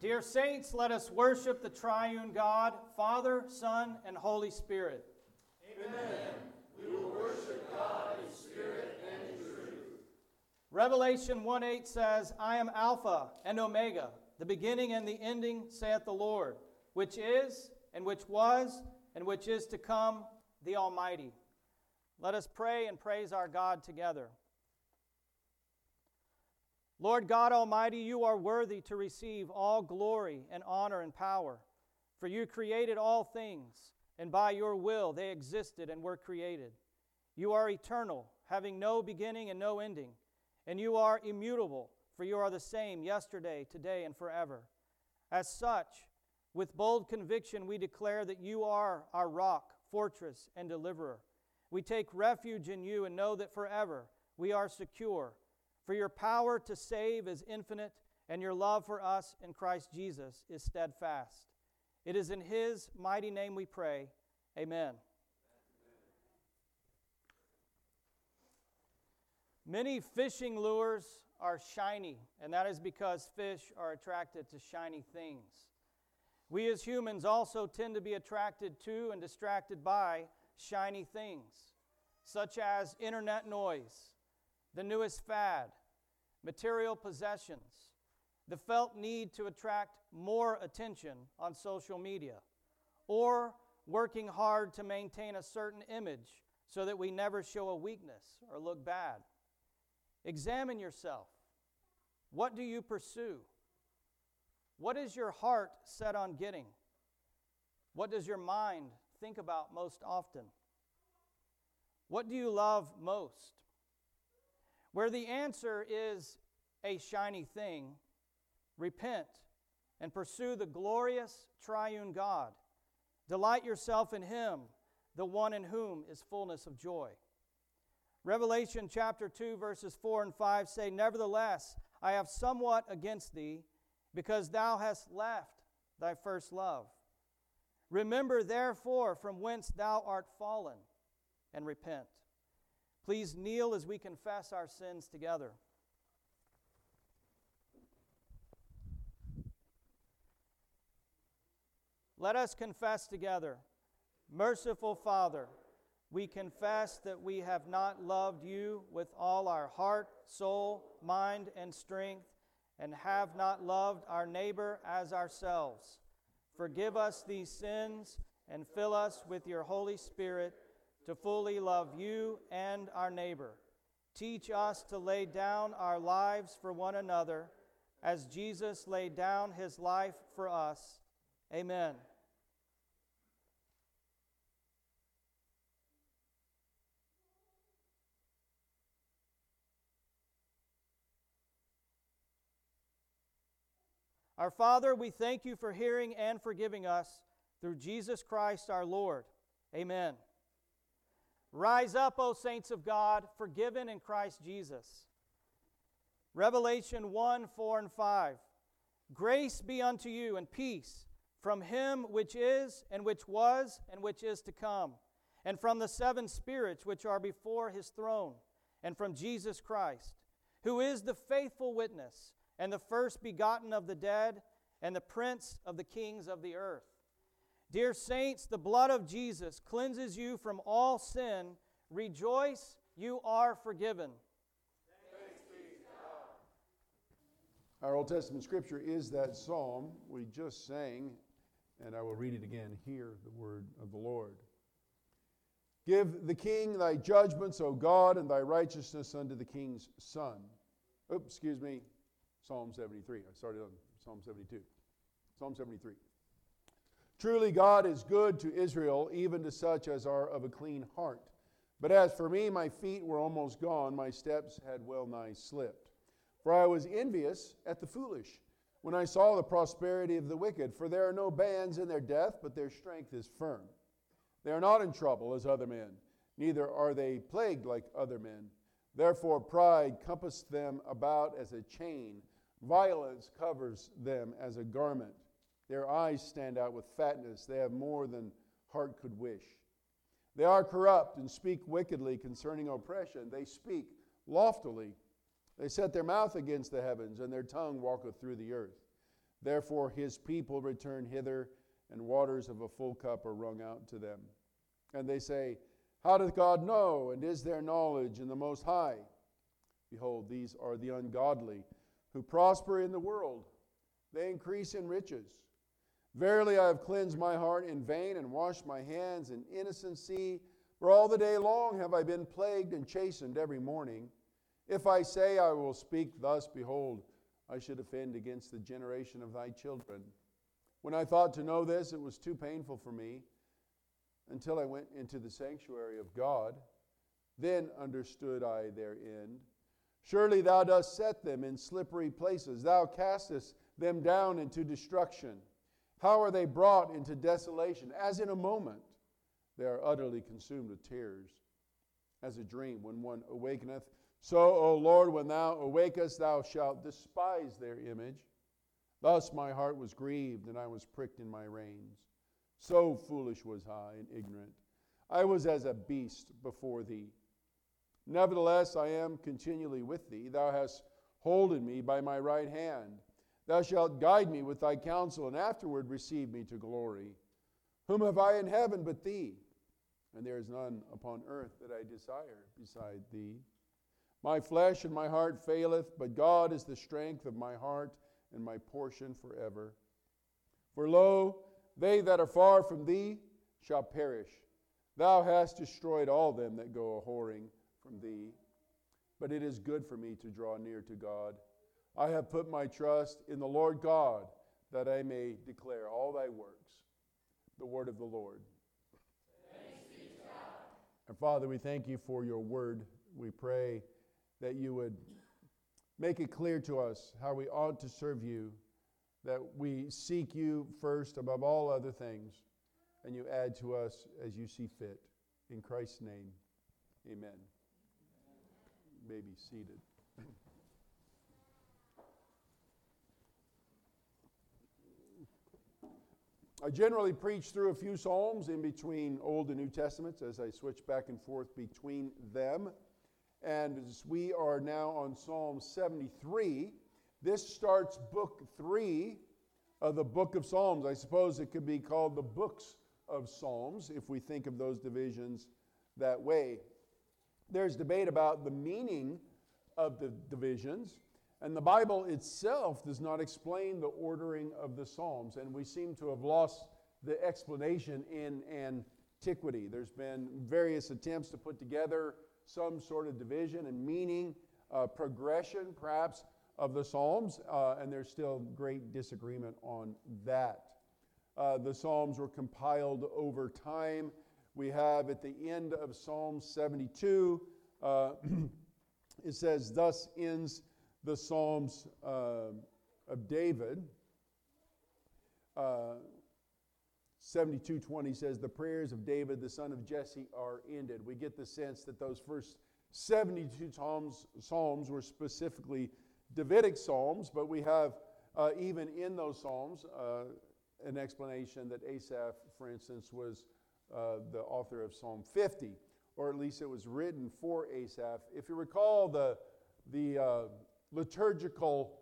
Dear saints, let us worship the triune God, Father, Son, and Holy Spirit. Amen. We will worship God in spirit and in truth. Revelation 1:8 says, I am Alpha and Omega, the beginning and the ending, saith the Lord, which is, and which was, and which is to come, the Almighty. Let us pray and praise our God together. Lord God Almighty, you are worthy to receive all glory and honor and power, for you created all things, and by your will they existed and were created. You are eternal, having no beginning and no ending, and you are immutable, for you are the same yesterday, today, and forever. As such, with bold conviction we declare that you are our rock, fortress, and deliverer. We take refuge in you and know that forever we are secure. For your power to save is infinite, and your love for us in Christ Jesus is steadfast. It is in his mighty name we pray. Amen. Many fishing lures are shiny, and that is because fish are attracted to shiny things. We as humans also tend to be attracted to and distracted by shiny things, such as internet noise, the newest fad, material possessions, the felt need to attract more attention on social media, or working hard to maintain a certain image so that we never show a weakness or look bad. Examine yourself. What do you pursue? What is your heart set on getting? What does your mind think about most often? What do you love most? Where the answer is a shiny thing, repent and pursue the glorious triune God. Delight yourself in him, the one in whom is fullness of joy. Revelation chapter 2, verses 4 and 5 say, Nevertheless, I have somewhat against thee, because thou hast left thy first love. Remember therefore from whence thou art fallen, and repent. Please kneel as we confess our sins together. Let us confess together. Merciful Father, we confess that we have not loved you with all our heart, soul, mind, and strength, and have not loved our neighbor as ourselves. Forgive us these sins and fill us with your Holy Spirit to fully love you and our neighbor. Teach us to lay down our lives for one another as Jesus laid down his life for us. Amen. Our Father, we thank you for hearing and forgiving us through Jesus Christ our Lord. Amen. Rise up, O saints of God, forgiven in Christ Jesus. Revelation 1, 4 and 5. Grace be unto you and peace from him which is, and which was, and which is to come, and from the seven spirits which are before his throne, and from Jesus Christ, who is the faithful witness, and the first begotten of the dead, and the prince of the kings of the earth. Dear saints, the blood of Jesus cleanses you from all sin. Rejoice, you are forgiven. Thanks be to God. Our Old Testament scripture is that psalm we just sang, and I will read it again. Hear the word of the Lord. Give the king thy judgments, O God, and thy righteousness unto the king's son. Psalm 73. I started on Psalm 72. Psalm 73. Truly God is good to Israel, even to such as are of a clean heart. But as for me, my feet were almost gone, my steps had well nigh slipped. For I was envious at the foolish, when I saw the prosperity of the wicked. For there are no bands in their death, but their strength is firm. They are not in trouble as other men, neither are they plagued like other men. Therefore pride compassed them about as a chain. Violence covers them as a garment. Their eyes stand out with fatness. They have more than heart could wish. They are corrupt and speak wickedly concerning oppression. They speak loftily. They set their mouth against the heavens, and their tongue walketh through the earth. Therefore his people return hither, and waters of a full cup are wrung out to them. And they say, how doth God know, and is there knowledge in the Most High? Behold, these are the ungodly, who prosper in the world. They increase in riches. Verily I have cleansed my heart in vain, and washed my hands in innocency. For all the day long have I been plagued and chastened every morning. If I say I will speak thus, behold, I should offend against the generation of thy children. When I thought to know this, it was too painful for me, until I went into the sanctuary of God. Then understood I their end. Surely thou dost set them in slippery places. Thou castest them down into destruction. How are they brought into desolation? As in a moment, they are utterly consumed with tears. As a dream when one awakeneth. So, O Lord, when thou awakest, thou shalt despise their image. Thus my heart was grieved, and I was pricked in my reins. So foolish was I and ignorant. I was as a beast before thee. Nevertheless, I am continually with thee. Thou hast holden me by my right hand. Thou shalt guide me with thy counsel, and afterward receive me to glory. Whom have I in heaven but thee? And there is none upon earth that I desire beside thee. My flesh and my heart faileth, but God is the strength of my heart and my portion forever. For lo, they that are far from thee shall perish. Thou hast destroyed all them that go a-whoring from thee. But it is good for me to draw near to God. I have put my trust in the Lord God, that I may declare all thy works. The word of the Lord. Thanks be to God. And Father, we thank you for your word. We pray that you would make it clear to us how we ought to serve you, that we seek you first above all other things, and you add to us as you see fit. In Christ's name, amen. You may be seated. I generally preach through a few Psalms in between Old and New Testaments as I switch back and forth between them. And as we are now on Psalm 73, this starts book 3 of the book of Psalms. I suppose it could be called the books of Psalms if we think of those divisions that way. There's debate about the meaning of the divisions, and the Bible itself does not explain the ordering of the Psalms, and we seem to have lost the explanation in antiquity. There's been various attempts to put together some sort of division and meaning, progression perhaps, of the Psalms, and there's still great disagreement on that. The Psalms were compiled over time. We have at the end of Psalm 72, it says, thus ends the Psalms of David. 72:20 says, the prayers of David, the son of Jesse, are ended. We get the sense that those first 72 Psalms were specifically Davidic Psalms, but we have, even in those Psalms, an explanation that Asaph, for instance, was the author of Psalm 50, or at least it was written for Asaph. If you recall, the liturgical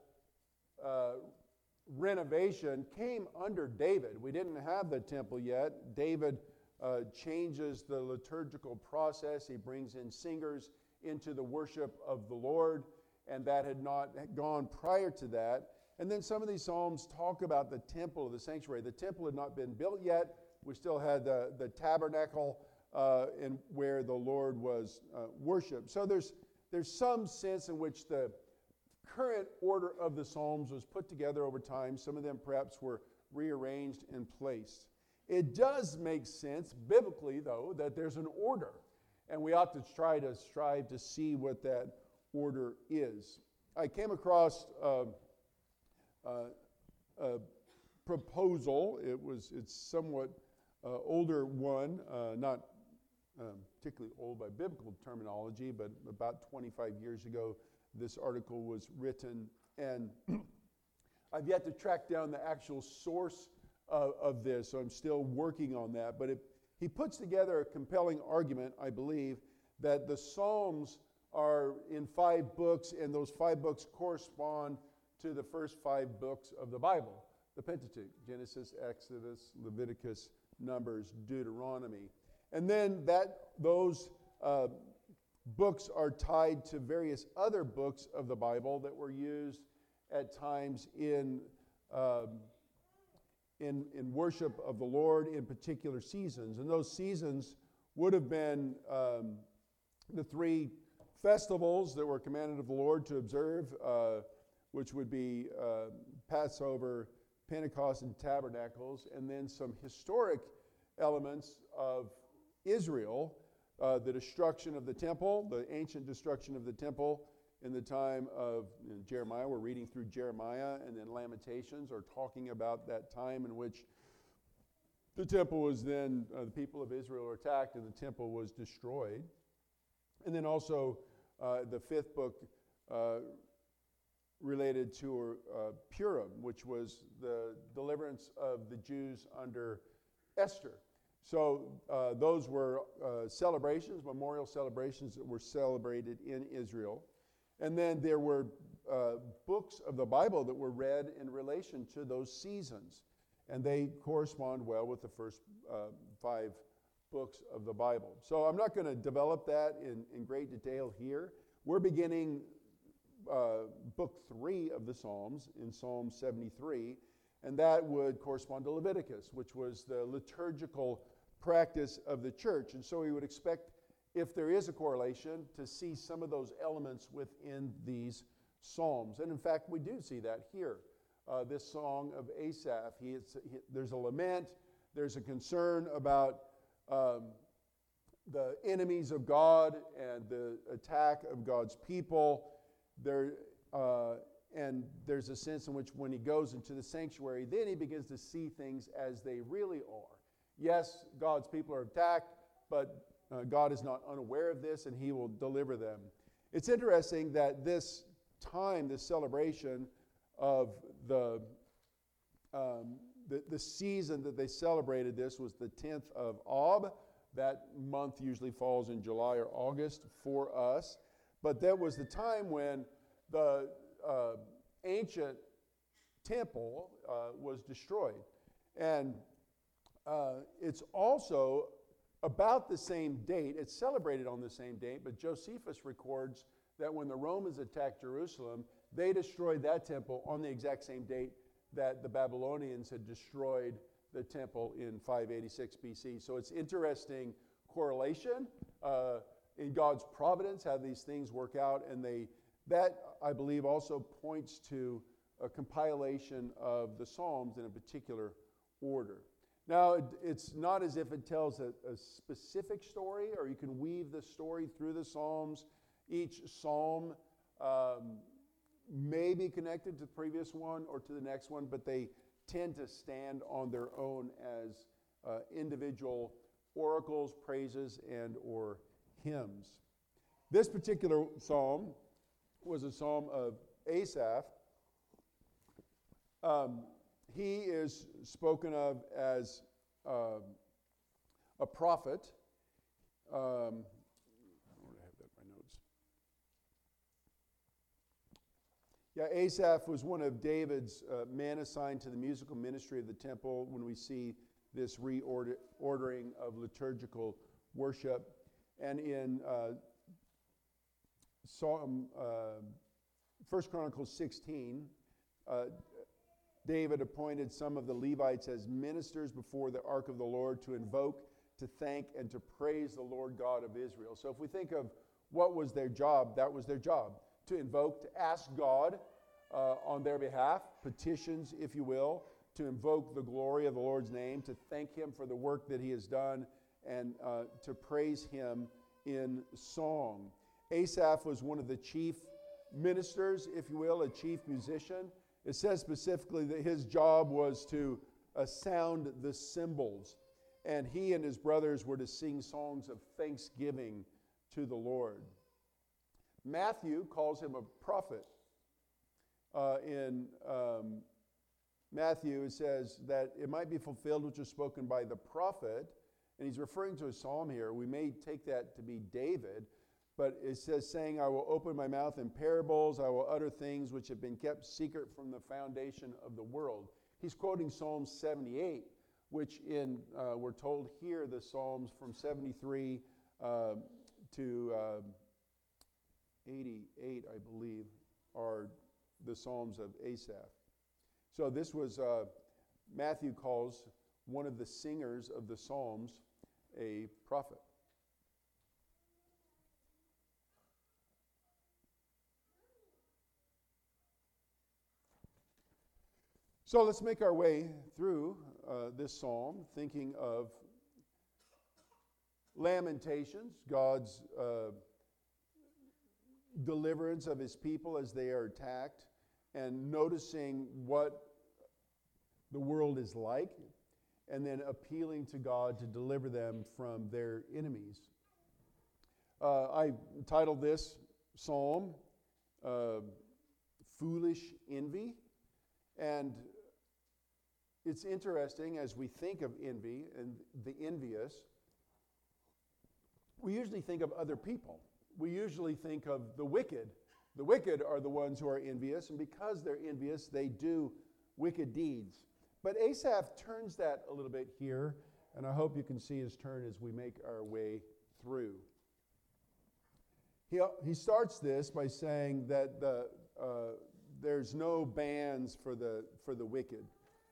renovation came under David. We didn't have the temple yet. David changes the liturgical process. He brings in singers into the worship of the Lord, and that had not gone prior to that. And then some of these Psalms talk about the temple of the sanctuary. The temple had not been built yet. We still had the tabernacle in where the Lord was worshipped. So there's some sense in which the current order of the Psalms was put together over time. Some of them perhaps were rearranged and placed. It does make sense biblically, though, that there's an order, and we ought to strive to see what that order is. I came across a proposal. It's somewhat older one, not particularly old by biblical terminology, but about 25 years ago, this article was written, and I've yet to track down the actual source of this, so I'm still working on that. But he puts together a compelling argument, I believe, that the Psalms are in 5 books, and those 5 books correspond to the first 5 books of the Bible, the Pentateuch: Genesis, Exodus, Leviticus, Numbers, Deuteronomy. And then those books are tied to various other books of the Bible that were used at times in worship of the Lord in particular seasons. And those seasons would have been the 3 festivals that were commanded of the Lord to observe, which would be Passover, Pentecost, and Tabernacles, and then some historic elements of Israel, the destruction of the temple, the ancient destruction of the temple in the time of Jeremiah. We're reading through Jeremiah, and then Lamentations are talking about that time in which the temple was then, the people of Israel were attacked and the temple was destroyed. And then also the 5th book related to Purim, which was the deliverance of the Jews under Esther. So those were celebrations, memorial celebrations that were celebrated in Israel. And then there were books of the Bible that were read in relation to those seasons. And they correspond well with the first 5 books of the Bible. So I'm not going to develop that in great detail here. We're beginning book 3 of the Psalms in Psalm 73, and that would correspond to Leviticus, which was the liturgical practice of the church. And so we would expect, if there is a correlation, to see some of those elements within these Psalms. And in fact, we do see that here. This song of Asaph, there's a lament, there's a concern about the enemies of God and the attack of God's people. And there's a sense in which when he goes into the sanctuary, then he begins to see things as they really are. Yes, God's people are attacked, but God is not unaware of this, and he will deliver them. It's interesting that this time, this celebration of the season that they celebrated this was the 10th of Ab. That month usually falls in July or August for us. But that was the time when the ancient temple was destroyed. And it's also about the same date. It's celebrated on the same date, but Josephus records that when the Romans attacked Jerusalem, they destroyed that temple on the exact same date that the Babylonians had destroyed the temple in 586 BC. So it's interesting correlation in God's providence, how these things work out, and that, I believe, also points to a compilation of the Psalms in a particular order. Now, it's not as if it tells a specific story, or you can weave the story through the Psalms. Each Psalm may be connected to the previous one or to the next one, but they tend to stand on their own as individual oracles, praises, and or hymns. This particular psalm was a psalm of Asaph. He is spoken of as a prophet. I don't have that in my notes. Yeah, Asaph was one of David's men assigned to the musical ministry of the temple when we see this reordering of liturgical worship. And in Psalm 1 Chronicles 16, David appointed some of the Levites as ministers before the ark of the Lord to invoke, to thank, and to praise the Lord God of Israel. So if we think of what was their job, that was their job, to invoke, to ask God on their behalf, petitions, if you will, to invoke the glory of the Lord's name, to thank him for the work that he has done, and to praise him in song. Asaph was one of the chief ministers, if you will, a chief musician. It says specifically that his job was to sound the cymbals, and he and his brothers were to sing songs of thanksgiving to the Lord. Matthew calls him a prophet. In Matthew, it says that it might be fulfilled which was spoken by the prophet, and he's referring to a psalm here. We may take that to be David, but it says, saying, I will open my mouth in parables, I will utter things which have been kept secret from the foundation of the world. He's quoting Psalm 78, which we're told here the Psalms from 73 to 88, I believe, are the Psalms of Asaph. So this was, Matthew calls one of the singers of the Psalms a prophet. So let's make our way through this psalm, thinking of Lamentations, God's deliverance of his people as they are attacked, and noticing what the world is like, and then appealing to God to deliver them from their enemies. I titled this psalm, Foolish Envy, and it's interesting as we think of envy and the envious, we usually think of other people. We usually think of the wicked. The wicked are the ones who are envious, and because they're envious, they do wicked deeds. But Asaph turns that a little bit here, and I hope you can see his turn as we make our way through. He starts this by saying that there's no bans for the wicked.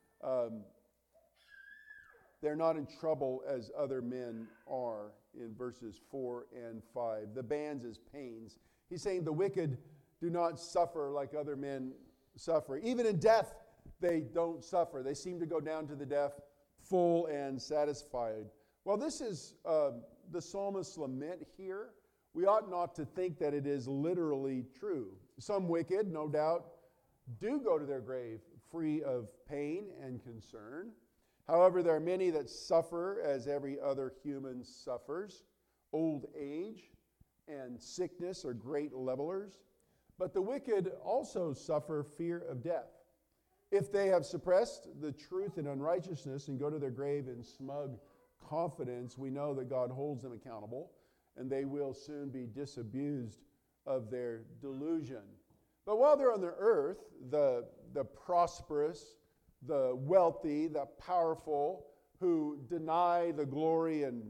They're not in trouble as other men are in verses 4 and 5. The bans is pains. He's saying the wicked do not suffer like other men suffer. Even in death, they don't suffer. They seem to go down to the death full and satisfied. Well, this is the psalmist's lament here. We ought not to think that it is literally true. Some wicked, no doubt, do go to their grave free of pain and concern. However, there are many that suffer as every other human suffers. Old age and sickness are great levelers. But the wicked also suffer fear of death. If they have suppressed the truth in unrighteousness and go to their grave in smug confidence, we know that God holds them accountable, and they will soon be disabused of their delusion. But while they're on the earth, the prosperous, the wealthy, the powerful, who deny the glory and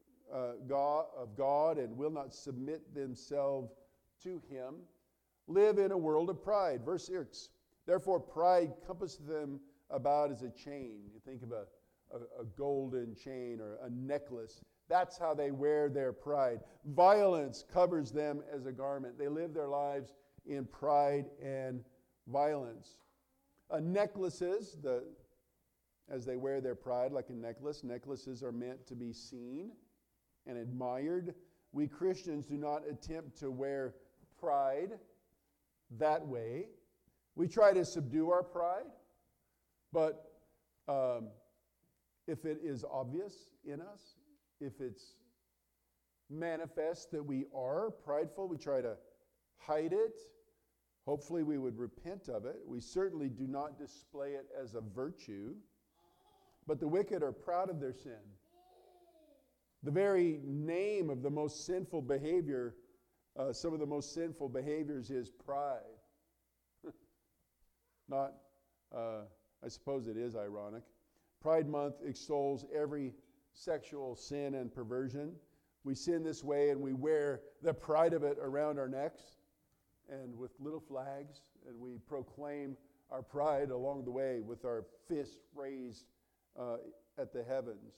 of God and will not submit themselves to him, live in a world of pride. Verse 6, therefore pride compasseth them about as a chain. You think of a golden chain or a necklace. That's how they wear their pride. Violence covers them as a garment. They live their lives in pride and violence. Necklaces, as they wear their pride like a necklace, necklaces are meant to be seen and admired. We Christians do not attempt to wear pride that way. We try to subdue our pride, but if it is obvious in us, if it's manifest that we are prideful, we try to hide it. Hopefully we would repent of it. We certainly do not display it as a virtue, but the wicked are proud of their sin. The very name of the most sinful behavior, some of the most sinful behaviors is pride. I suppose it is ironic. Pride Month extols every sexual sin and perversion. We sin this way and we wear the pride of it around our necks and with little flags, and we proclaim our pride along the way with our fist raised at the heavens.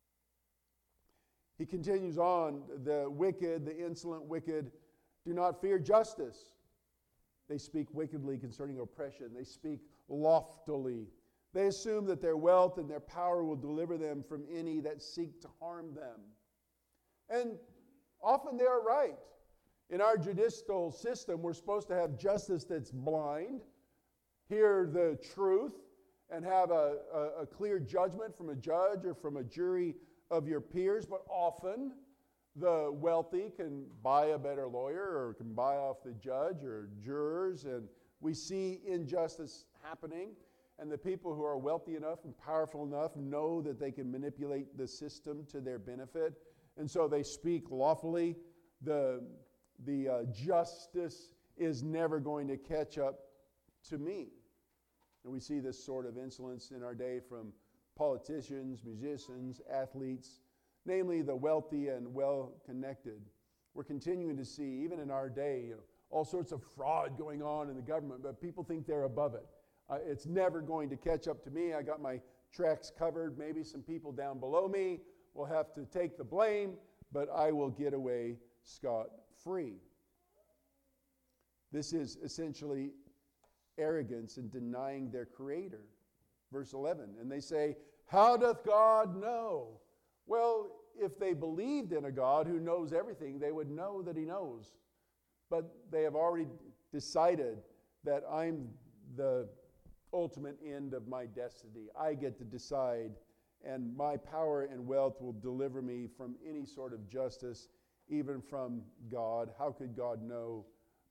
He continues on, the wicked, the insolent wicked, do not fear justice. They speak wickedly concerning oppression. They speak loftily. They assume that their wealth and their power will deliver them from any that seek to harm them. And often they are right. In our judicial system, we're supposed to have justice that's blind, hear the truth, and have a clear judgment from a judge or from a jury of your peers. But often, the wealthy can buy a better lawyer or can buy off the judge or jurors, and we see injustice happening. And the people who are wealthy enough and powerful enough know that they can manipulate the system to their benefit, and so they speak lawfully. The justice is never going to catch up to me. And we see this sort of insolence in our day from politicians, musicians, athletes, namely the wealthy and well-connected. We're continuing to see, even in our day, all sorts of fraud going on in the government, but people think they're above it. It's never going to catch up to me. I got my tracks covered. Maybe some people down below me will have to take the blame, but I will get away scot-free. This is essentially arrogance and denying their Creator. Verse 11, and they say, how doth God know? Well, if they believed in a God who knows everything, they would know that He knows. But they have already decided that I'm the ultimate end of my destiny. I get to decide, and my power and wealth will deliver me from any sort of justice, even from God. How could God know?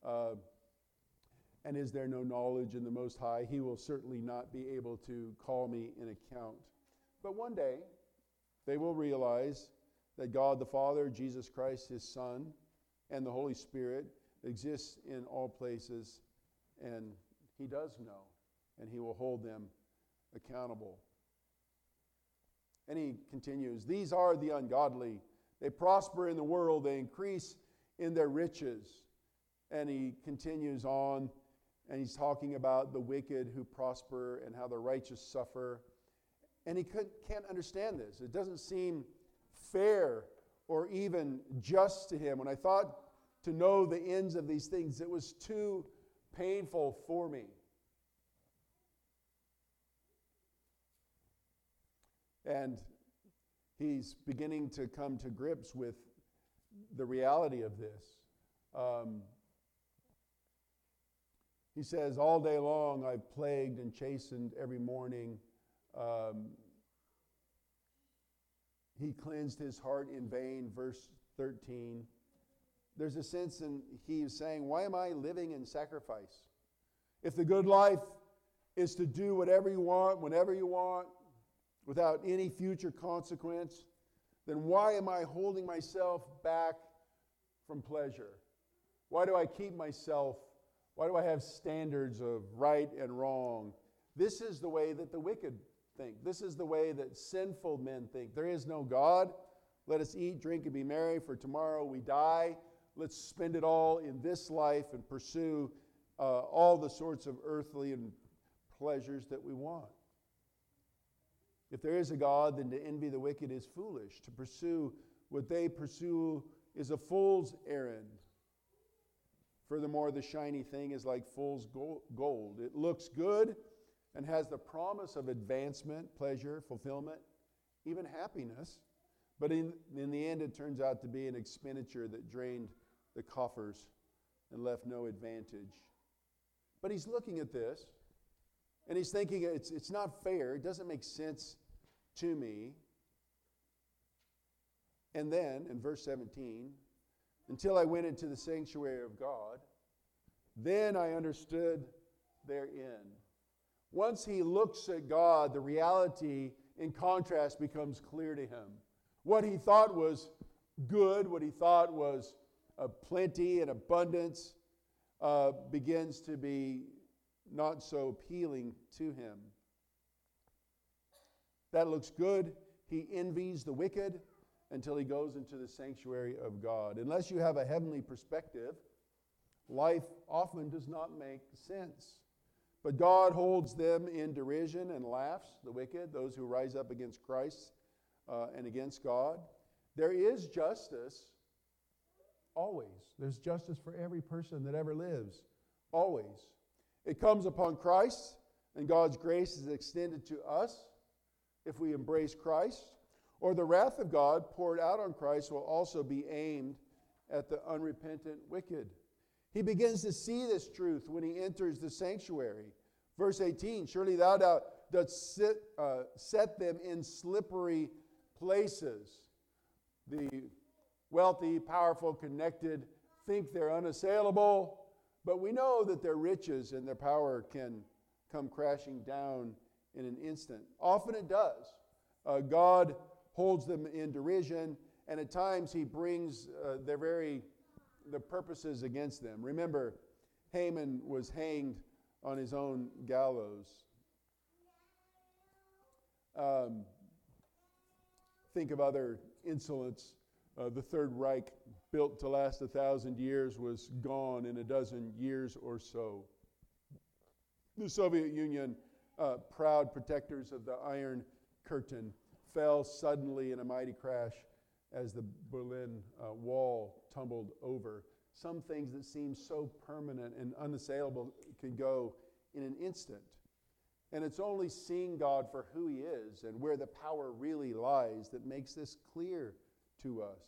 And is there no knowledge in the Most High? He will certainly not be able to call me in account. But one day, they will realize that God the Father, Jesus Christ, His Son, and the Holy Spirit exists in all places, and He does know, and He will hold them accountable. And he continues, these are the ungodly. They prosper in the world, they increase in their riches. And he continues on, and he's talking about the wicked who prosper and how the righteous suffer. And he can't understand this. It doesn't seem fair or even just to him. When I thought to know the ends of these things, it was too painful for me. And he's beginning to come to grips with the reality of this. He says, all day long I've plagued and chastened every morning. He cleansed his heart in vain, verse 13. There's a sense in he is saying, why am I living in sacrifice? If the good life is to do whatever you want, whenever you want, without any future consequence, then why am I holding myself back from pleasure? Why do I keep myself? Why do I have standards of right and wrong? This is the way that the wicked think. This is the way that sinful men think. There is no God. Let us eat, drink, and be merry, for tomorrow we die. Let's spend it all in this life and pursue all the sorts of earthly and pleasures that we want. If there is a God, then to envy the wicked is foolish. To pursue what they pursue is a fool's errand. Furthermore, the shiny thing is like fool's gold. It looks good and has the promise of advancement, pleasure, fulfillment, even happiness. But in the end, it turns out to be an expenditure that drained the coffers and left no advantage. But he's looking at this, and he's thinking, it's not fair. It doesn't make sense to me. And then, in verse 17, until I went into the sanctuary of God, then I understood their end. Once he looks at God, the reality in contrast becomes clear to him. What he thought was good, what he thought was plenty and abundance, begins to be not so appealing to him. That looks good. He envies the wicked until he goes into the sanctuary of God. Unless you have a heavenly perspective, life often does not make sense. But God holds them in derision and laughs, the wicked, those who rise up against Christ and against God. There is justice, always. There's justice for every person that ever lives, always. It comes upon Christ, and God's grace is extended to us if we embrace Christ. Or the wrath of God poured out on Christ will also be aimed at the unrepentant wicked. He begins to see this truth when he enters the sanctuary. Verse 18, surely thou dost set them in slippery places. The wealthy, powerful, connected think they're unassailable, but we know that their riches and their power can come crashing down in an instant. Often it does. God holds them in derision, and at times he brings their very the purposes against them. Remember, Haman was hanged on his own gallows. Think of other insolence. The Third Reich, built to last 1,000 years, was gone in a dozen years or so. The Soviet Union, proud protectors of the Iron Curtain, fell suddenly in a mighty crash as the Berlin Wall tumbled over. Some things that seem so permanent and unassailable can go in an instant. And it's only seeing God for who He is and where the power really lies that makes this clear to us.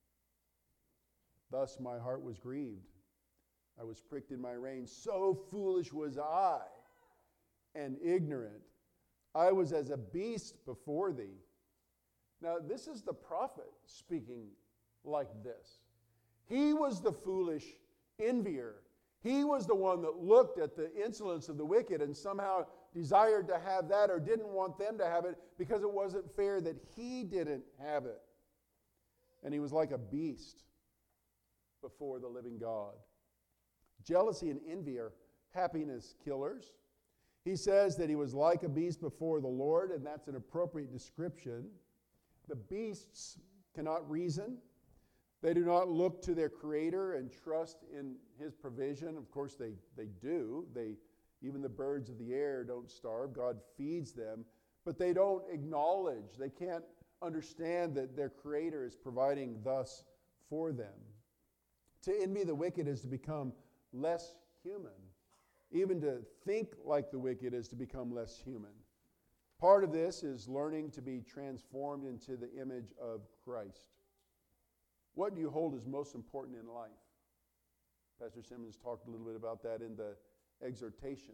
Thus my heart was grieved. I was pricked in my reins. So foolish was I and ignorant. I was as a beast before thee. Now, this is the prophet speaking like this. He was the foolish envier. He was the one that looked at the insolence of the wicked and somehow desired to have that or didn't want them to have it because it wasn't fair that he didn't have it. And he was like a beast before the living God. Jealousy and envy are happiness killers. He says that he was like a beast before the Lord, and that's an appropriate description. The beasts cannot reason. They do not look to their Creator and trust in His provision. Of course, they do. Even the birds of the air don't starve. God feeds them. But they don't acknowledge. They can't understand that their Creator is providing thus for them. To envy the wicked is to become less human. Even to think like the wicked is to become less human. Part of this is learning to be transformed into the image of Christ. What do you hold as most important in life? Pastor Simmons talked a little bit about that in the exhortation.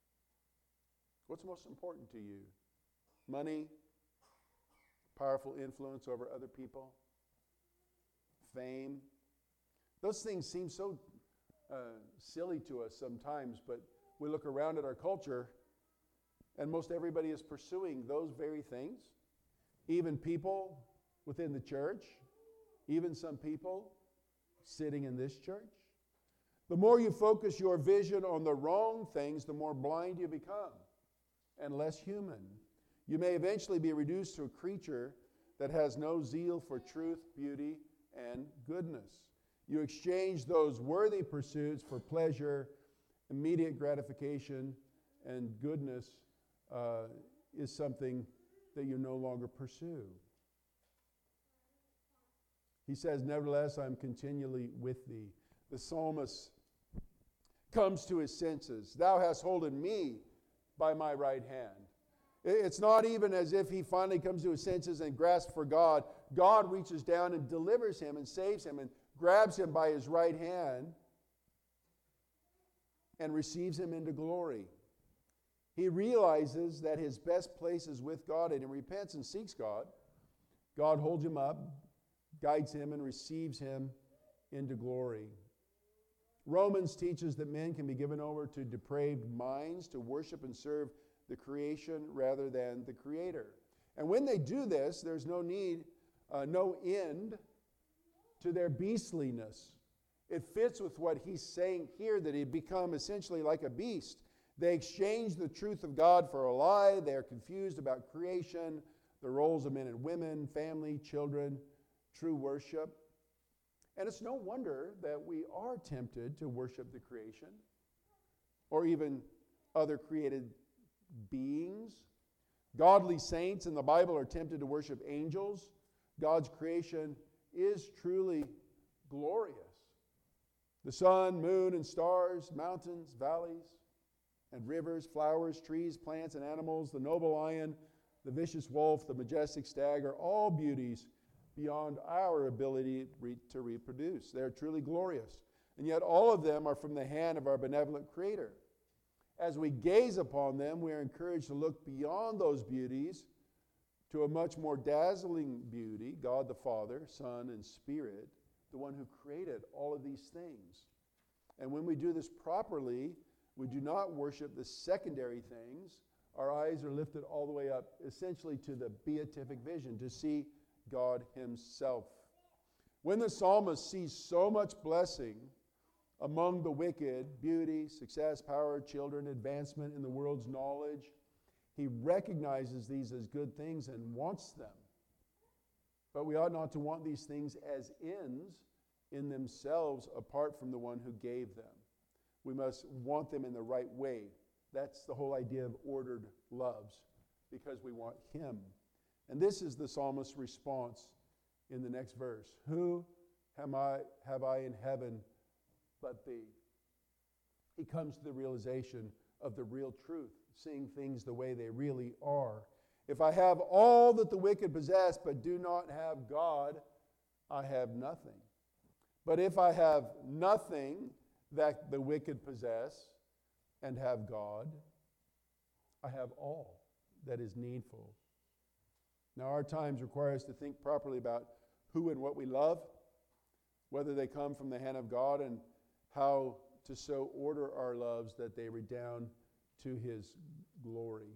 What's most important to you? Money? Powerful influence over other people? Fame? Those things seem so silly to us sometimes, but we look around at our culture and most everybody is pursuing those very things. Even people within the church, even some people sitting in this church. The more you focus your vision on the wrong things, the more blind you become and less human. You may eventually be reduced to a creature that has no zeal for truth, beauty, and goodness. You exchange those worthy pursuits for pleasure, immediate gratification, and goodness is something that you no longer pursue. He says, nevertheless, I'm continually with thee. The psalmist comes to his senses. Thou hast holden me by my right hand. It's not even as if he finally comes to his senses and grasps for God. God reaches down and delivers him and saves him and grabs him by his right hand and receives him into glory. He realizes that his best place is with God, and he repents and seeks God. God holds him up, guides him, and receives him into glory. Romans teaches that men can be given over to depraved minds to worship and serve the creation rather than the Creator. And when they do this, there's no end to their beastliness. It fits with what he's saying here, that he'd become essentially like a beast. They exchange the truth of God for a lie. They are confused about creation, the roles of men and women, family, children, true worship. And it's no wonder that we are tempted to worship the creation or even other created beings. Godly saints in the Bible are tempted to worship angels. God's creation is truly glorious. The sun, moon, and stars, mountains, valleys, and rivers, flowers, trees, plants, and animals, the noble lion, the vicious wolf, the majestic stag are all beauties beyond our ability to reproduce. They are truly glorious. And yet all of them are from the hand of our benevolent Creator. As we gaze upon them, we are encouraged to look beyond those beauties to a much more dazzling beauty, God the Father, Son, and Spirit, the one who created all of these things. And when we do this properly, we do not worship the secondary things. Our eyes are lifted all the way up, essentially to the beatific vision, to see God Himself. When the psalmist sees so much blessing among the wicked, beauty, success, power, children, advancement in the world's knowledge, he recognizes these as good things and wants them. But we ought not to want these things as ends in themselves apart from the one who gave them. We must want them in the right way. That's the whole idea of ordered loves, because we want him. And this is the psalmist's response in the next verse. Who have I in heaven but thee? He comes to the realization of the real truth, seeing things the way they really are. If I have all that the wicked possess but do not have God, I have nothing. But if I have nothing that the wicked possess and have God, I have all that is needful. Now, our times require us to think properly about who and what we love, whether they come from the hand of God, and how to so order our loves that they redound to his glory.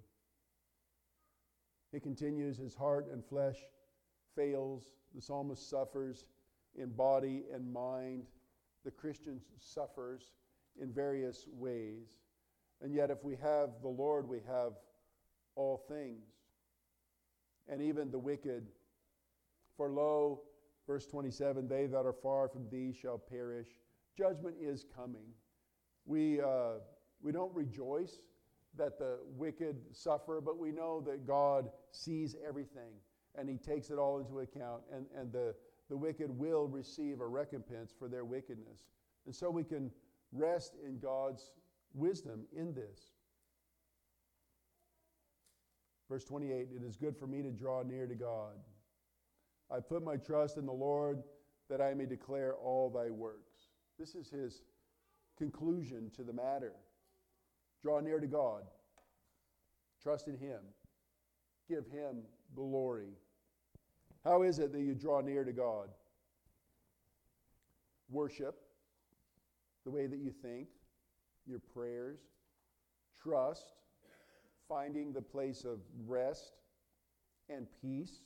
It continues, his heart and flesh fails. The psalmist suffers in body and mind. The Christian suffers in various ways. And yet if we have the Lord, we have all things. And even the wicked. For lo, verse 27, they that are far from thee shall perish. Judgment is coming. We don't rejoice that the wicked suffer, but we know that God sees everything and he takes it all into account, and the wicked will receive a recompense for their wickedness. And so we can rest in God's wisdom in this. Verse 28, it is good for me to draw near to God. I put my trust in the Lord that I may declare all thy works. This is his conclusion to the matter. Draw near to God. Trust in him. Give him glory. How is it that you draw near to God? Worship, the way that you think, your prayers, trust, finding the place of rest and peace.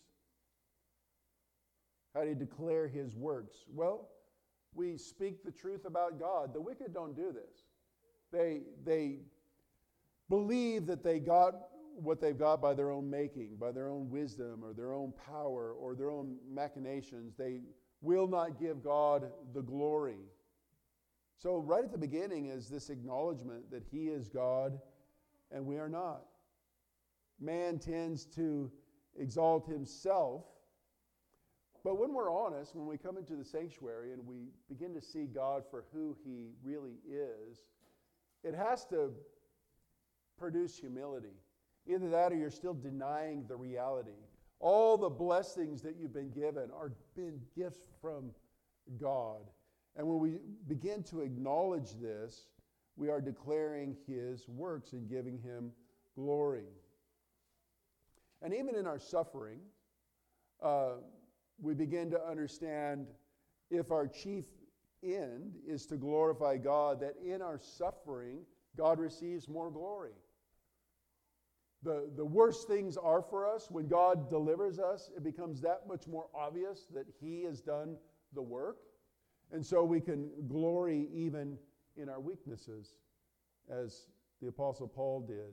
How do you declare his works? Well, we speak the truth about God. The wicked don't do this. They believe that they got what they've got by their own making, by their own wisdom or their own power or their own machinations. They will not give God the glory. So right at the beginning is this acknowledgement that he is God and we are not. Man tends to exalt himself. But when we're honest, when we come into the sanctuary and we begin to see God for who he really is, it has to produce humility. Either that or you're still denying the reality. All the blessings that you've been given are been gifts from God. And when we begin to acknowledge this, we are declaring his works and giving him glory. And even in our suffering, we begin to understand if our chief end is to glorify God, that in our suffering, God receives more glory. The worst things are for us. When God delivers us, it becomes that much more obvious that he has done the work. And so we can glory even in our weaknesses, as the Apostle Paul did.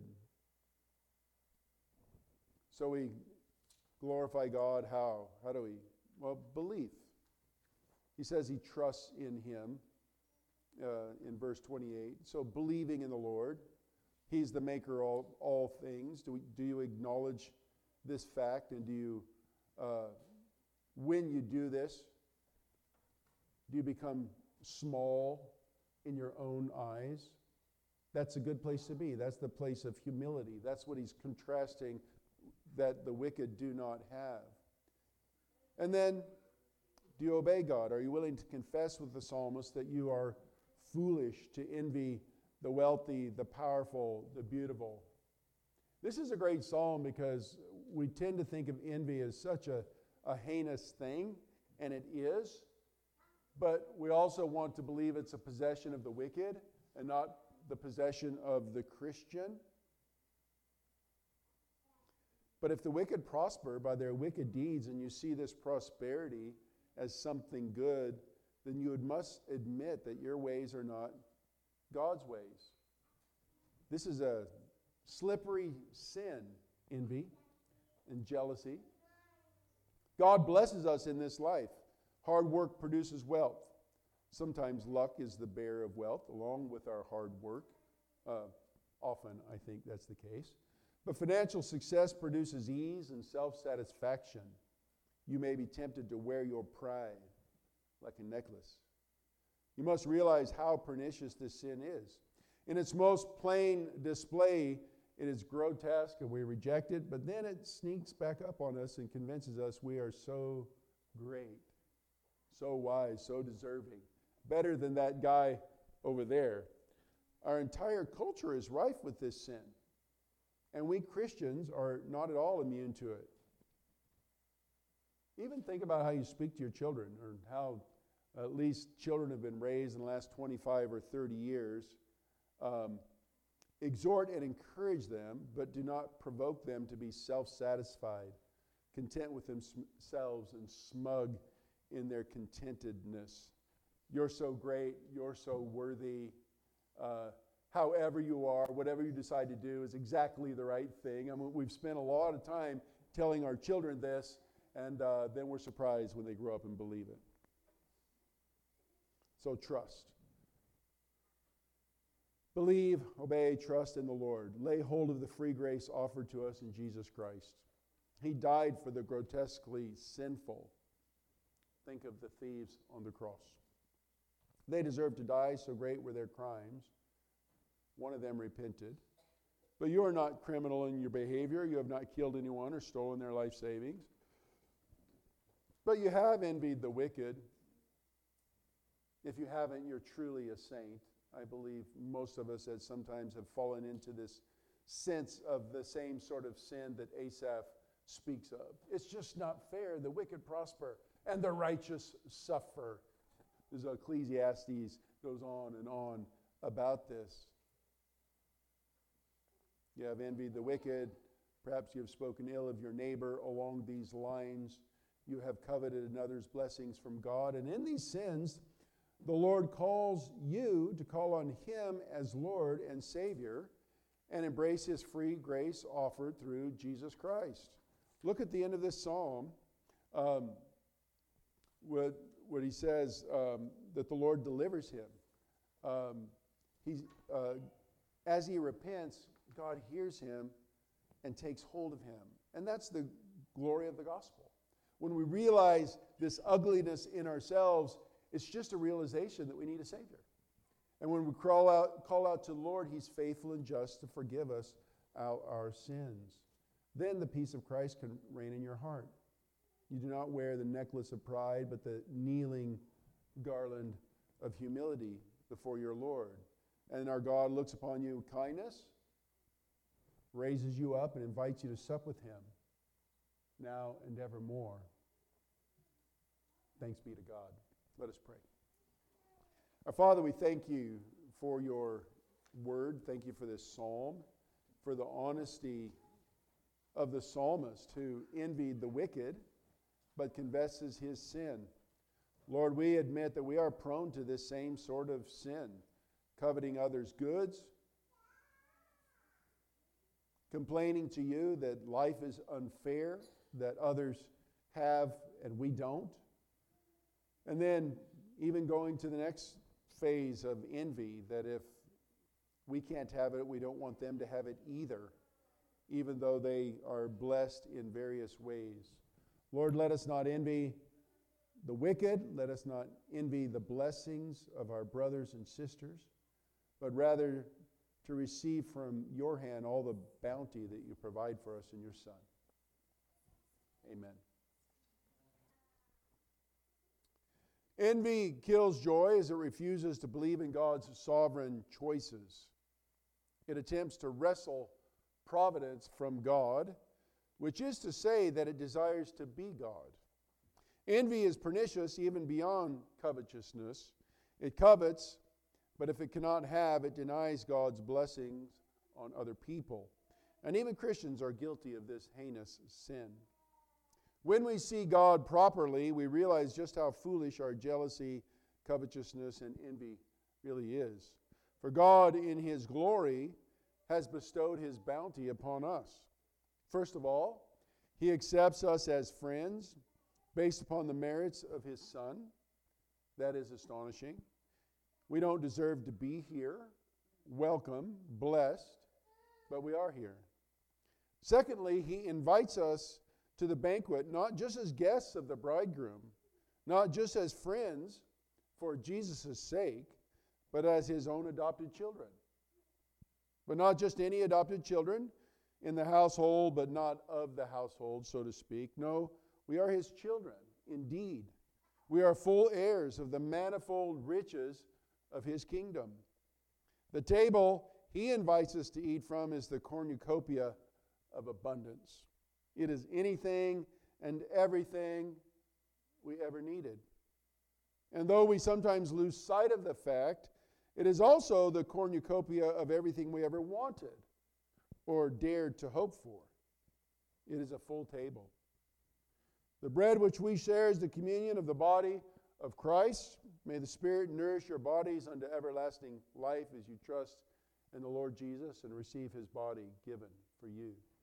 So we glorify God how? How do we? Well, belief. He says he trusts in him in verse 28. So believing in the Lord. He's the maker of all things. Do you acknowledge this fact? And do you, when you do this, do you become small in your own eyes? That's a good place to be. That's the place of humility. That's what he's contrasting that the wicked do not have. And then, do you obey God? Are you willing to confess with the psalmist that you are foolish to envy the wealthy, the powerful, the beautiful? This is a great psalm because we tend to think of envy as such a heinous thing, and it is. But we also want to believe it's a possession of the wicked and not the possession of the Christian. But if the wicked prosper by their wicked deeds and you see this prosperity, as something good, then you must admit that your ways are not God's ways. This is a slippery sin, envy and jealousy. God blesses us in this life. Hard work produces wealth. Sometimes luck is the bearer of wealth, along with our hard work. Often, I think that's the case. But financial success produces ease and self-satisfaction. You may be tempted to wear your pride like a necklace. You must realize how pernicious this sin is. In its most plain display, it is grotesque and we reject it, but then it sneaks back up on us and convinces us we are so great, so wise, so deserving, better than that guy over there. Our entire culture is rife with this sin, and we Christians are not at all immune to it. Even think about how you speak to your children, or how at least children have been raised in the last 25 or 30 years. Exhort and encourage them, but do not provoke them to be self-satisfied, content with themselves and smug in their contentedness. You're so great, you're so worthy. However you are, whatever you decide to do is exactly the right thing. I mean, we've spent a lot of time telling our children this, and then we're surprised when they grow up and believe it. So trust. Believe, obey, trust in the Lord. Lay hold of the free grace offered to us in Jesus Christ. He died for the grotesquely sinful. Think of the thieves on the cross. They deserved to die, so great were their crimes. One of them repented. But you are not criminal in your behavior. You have not killed anyone or stolen their life savings. But you have envied the wicked. If you haven't, you're truly a saint. I believe most of us at sometimes have fallen into this sense of the same sort of sin that Asaph speaks of. It's just not fair. The wicked prosper and the righteous suffer. As Ecclesiastes goes on and on about this. You have envied the wicked. Perhaps you have spoken ill of your neighbor along these lines. You have coveted another's blessings from God. And in these sins, the Lord calls you to call on Him as Lord and Savior and embrace His free grace offered through Jesus Christ. Look at the end of this psalm, what he says, that the Lord delivers him. As he repents, God hears him and takes hold of him. And that's the glory of the gospel. When we realize this ugliness in ourselves, it's just a realization that we need a Savior. And when we call out to the Lord, He's faithful and just to forgive us our sins. Then the peace of Christ can reign in your heart. You do not wear the necklace of pride, but the kneeling garland of humility before your Lord. And our God looks upon you with kindness, raises you up, and invites you to sup with Him now and evermore. Thanks be to God. Let us pray. Our Father, we thank you for your word. Thank you for this psalm, for the honesty of the psalmist who envied the wicked but confesses his sin. Lord, we admit that we are prone to this same sort of sin, coveting others' goods, complaining to you that life is unfair, that others have and we don't. And then even going to the next phase of envy, that if we can't have it, we don't want them to have it either, even though they are blessed in various ways. Lord, let us not envy the wicked. Let us not envy the blessings of our brothers and sisters, but rather to receive from your hand all the bounty that you provide for us in your Son. Amen. Envy kills joy as it refuses to believe in God's sovereign choices. It attempts to wrestle providence from God, which is to say that it desires to be God. Envy is pernicious even beyond covetousness. It covets, but if it cannot have, it denies God's blessings on other people. And even Christians are guilty of this heinous sin. When we see God properly, we realize just how foolish our jealousy, covetousness, and envy really is. For God, in His glory, has bestowed His bounty upon us. First of all, He accepts us as friends based upon the merits of His Son. That is astonishing. We don't deserve to be here, welcome, blessed, but we are here. Secondly, He invites us to the banquet not just as guests of the bridegroom, not just as friends for Jesus' sake, but as His own adopted children. But not just any adopted children in the household, but not of the household, so to speak. No, we are His children, indeed. We are full heirs of the manifold riches of His kingdom. The table He invites us to eat from is the cornucopia of abundance. It is anything and everything we ever needed. And though we sometimes lose sight of the fact, it is also the cornucopia of everything we ever wanted or dared to hope for. It is a full table. The bread which we share is the communion of the body of Christ. May the Spirit nourish your bodies unto everlasting life as you trust in the Lord Jesus and receive His body given for you.